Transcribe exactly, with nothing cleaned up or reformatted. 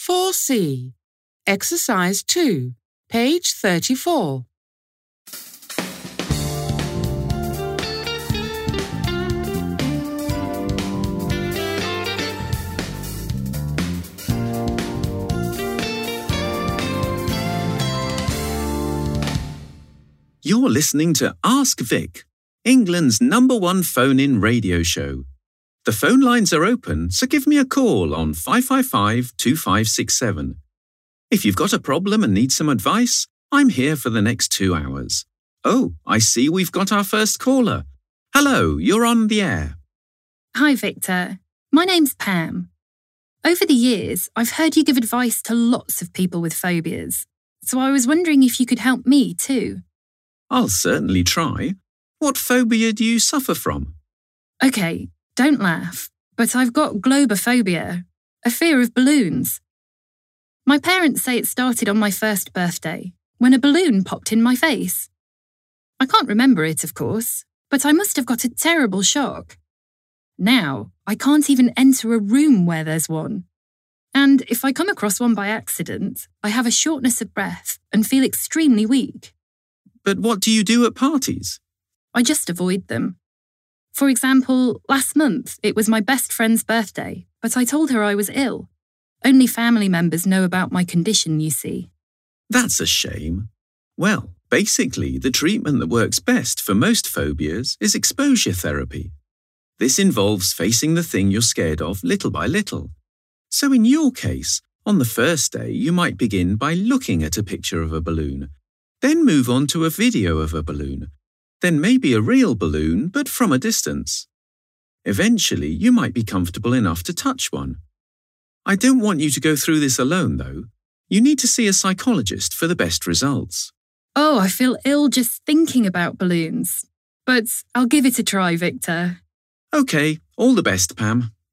four C. Exercise two, page thirty-four. You're listening to Ask Vic, England's number one phone-in radio show. The phone lines are open, so give me a call on five five five, two five six seven. If you've got a problem and need some advice, I'm here for the next two hours. Oh, I see we've got our first caller. Hello, you're on the air. Hi, Victor. My name's Pam. Over the years, I've heard you give advice to lots of people with phobias, so I was wondering if you could help me too. I'll certainly try. What phobia do you suffer from? OK, don't laugh, but I've got globophobia, a fear of balloons. My parents say it started on my first birthday, when a balloon popped in my face. I can't remember it, of course, but I must have got a terrible shock. Now, I can't even enter a room where there's one. And if I come across one by accident, I have a shortness of breath and feel extremely weak. But what do you do at parties? I just avoid them. For example, last month it was my best friend's birthday, but I told her I was ill. Only family members know about my condition, you see. That's a shame. Well, basically, the treatment that works best for most phobias is exposure therapy. This involves facing the thing you're scared of little by little. So in your case, on the first day, you might begin by looking at a picture of a balloon. Then move on to a video of a balloon. Then maybe a real balloon, but from a distance. Eventually, you might be comfortable enough to touch one. I don't want you to go through this alone, though. You need to see a psychologist for the best results. Oh, I feel ill just thinking about balloons. But I'll give it a try, Victor. OK, all the best, Pam.